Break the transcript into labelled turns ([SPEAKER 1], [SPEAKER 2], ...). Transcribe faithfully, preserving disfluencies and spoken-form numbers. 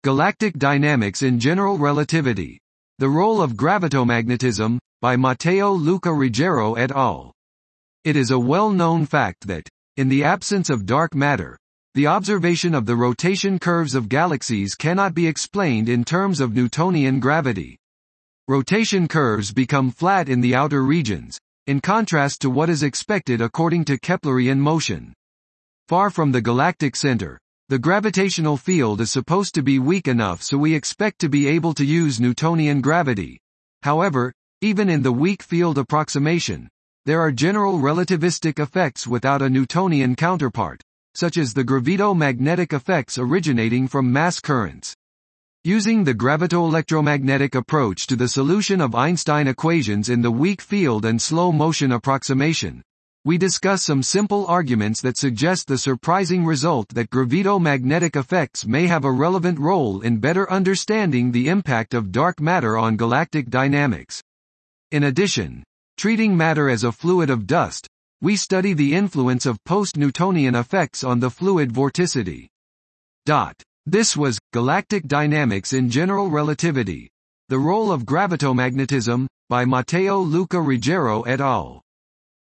[SPEAKER 1] Galactic Dynamics in General Relativity. The Role of Gravitomagnetism, by Matteo Luca Ruggiero et al. It is a well-known fact that, in the absence of dark matter, the observation of the rotation curves of galaxies cannot be explained in terms of Newtonian gravity. Rotation curves become flat in the outer regions, in contrast to what is expected according to Keplerian motion. Far from the galactic center, the gravitational field is supposed to be weak enough so we expect to be able to use Newtonian gravity. However, even in the weak field approximation, there are general relativistic effects without a Newtonian counterpart, such as the gravito-magnetic effects originating from mass currents. Using the gravito-electromagnetic approach to the solution of Einstein equations in the weak field and slow motion approximation, we discuss some simple arguments that suggest the surprising result that gravito-magnetic effects may have a relevant role in better understanding the impact of dark matter on galactic dynamics. In addition, treating matter as a fluid of dust, we study the influence of post-Newtonian effects on the fluid vorticity. Dot. This was Galactic Dynamics in General Relativity. The Role of Gravitomagnetism, by Matteo Luca Ruggiero et al.